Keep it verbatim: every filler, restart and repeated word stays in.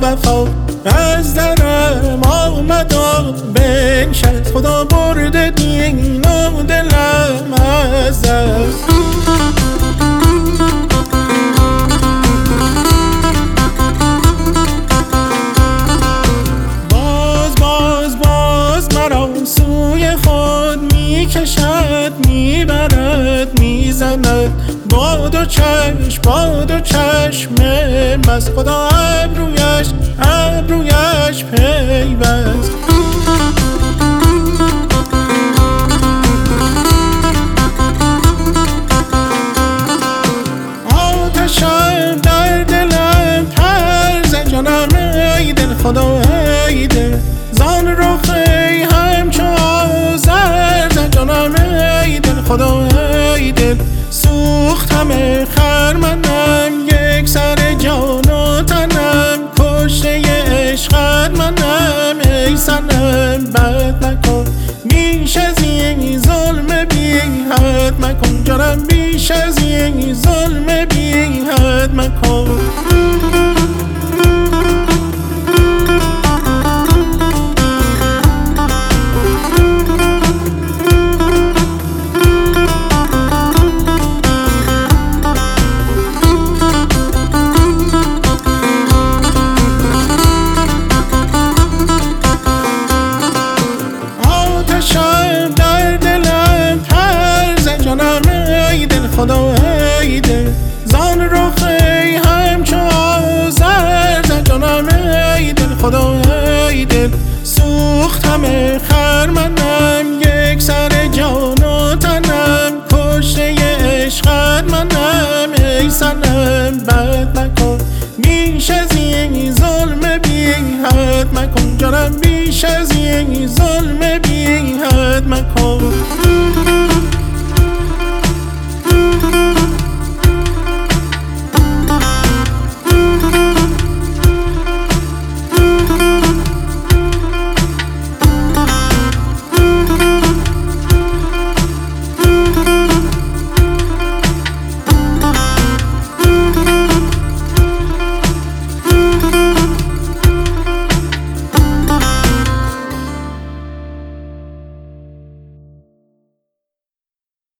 وفا از درم آمد و بنشست. خدا برده دین و دلم از دست. باز باز باز مرا سوی خود میکشد، میبرد میزند با دو چشم با دو چشم مست. خدا ابرویش ابرویش پیوست. آتشم در دلم ترز جانم ای دل خدا ای دل. زان رخ همچو آذر جانم ای دل خدا ای دل. سوختم خرمنم یک سر جان و تنم، کشته عشقت منم ای صنم بد نکن. بیش از این ظلم بی حد مکن جانم، بیش از این ظلم بی حد مکن. خدا ای دل زان رخ همچو آذر جانم ای دل خدا ای دل. سوختم خرمنم یک سر جان و تنم، کشته عشقت منم ای صنم بد نکن. بیش از این ظلم بی حد مکن جانم، بیش از این ظلم بی حد مکن.